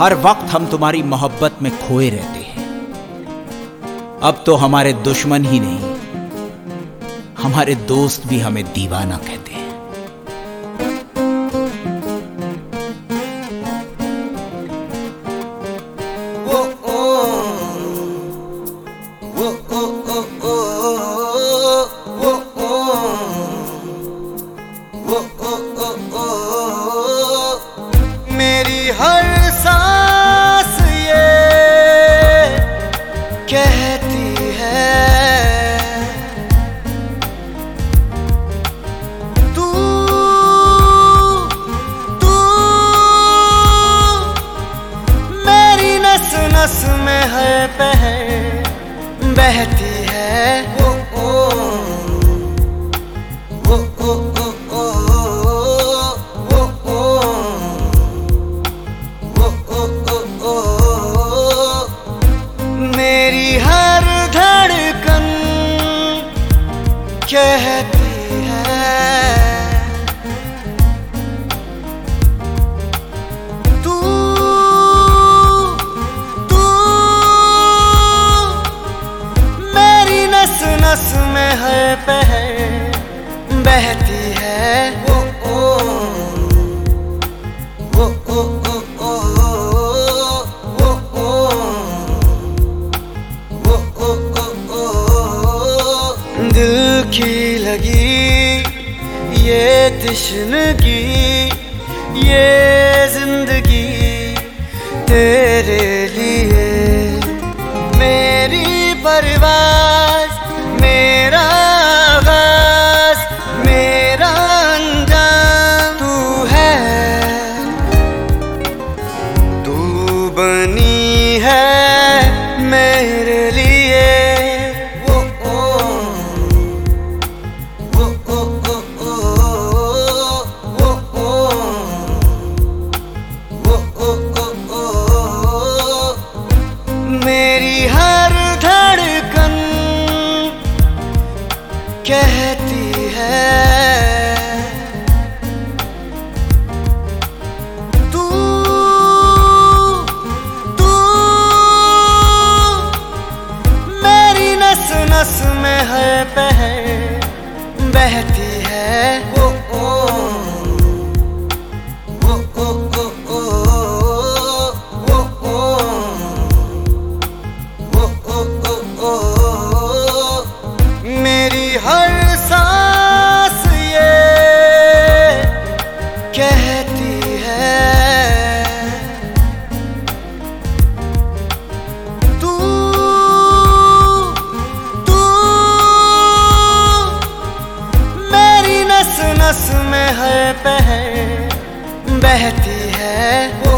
हर वक्त हम तुम्हारी मोहब्बत में खोए रहते हैं। अब तो हमारे दुश्मन ही नहीं, हमारे दोस्त भी हमें दीवाना कहते हैं। मेरी हर सांस ये कहती है तू तू मेरी नस नस में हर पहर बहती है। मेरी हर धड़कन कहती है तू तू मेरी नस नस में हर पहर बहती है। दिल की लगी ये तशनगी ये जिंदगी तेरे लिए, मेरी परवाज़ मेरा आगाज़ मेरा अंजाम तू है, तू बनी है मेरे लिए। मेरी हर धड़कन कहती है तू तू मेरी नस नस में हर पहर बहती है। मेरी हर सांस ये कहती है तू तू मेरी नस नस में हर पहर बहती है।